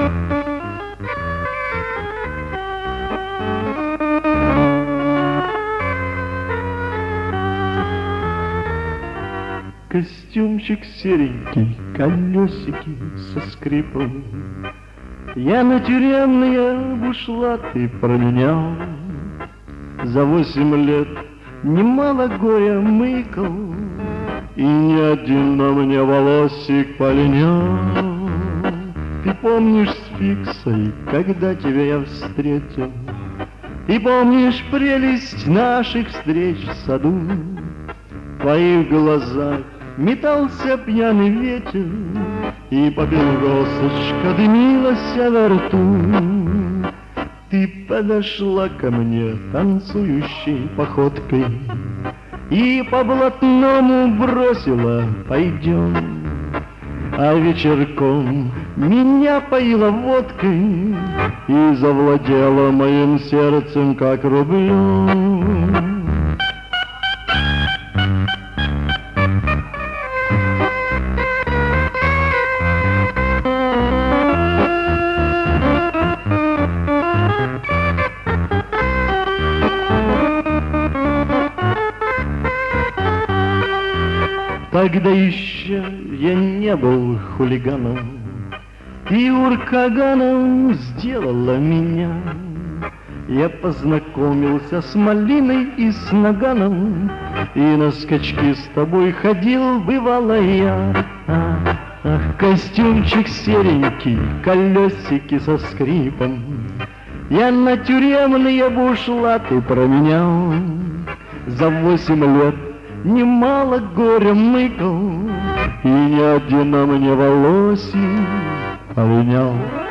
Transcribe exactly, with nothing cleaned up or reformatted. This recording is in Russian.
Костюмчик серенький, колесики со скрипом я на тюремные бушлаты променял. За восемь лет немало горя мыкал, и ни один на мне волосик полинял. Ты помнишь с Фиксой, когда тебя я встретил? Ты помнишь прелесть наших встреч в саду? В твоих глазах метался пьяный ветер, и папиросочка дымилась во рту. Ты подошла ко мне танцующей походкой и по блатному бросила «пойдем». А вечерком меня поила водкой и завладела моим сердцем как рублем. Тогда еще я не был хулиганом, и уркаганом сделала меня. Я познакомился с малиной и с наганом, и на скачки с тобой ходил, бывало я. Ах, ах, костюмчик серенький, колесики со скрипом я на тюремные бушлаты променял. За восемь лет немало горя мыкал, и ни один на мне волосик полинял.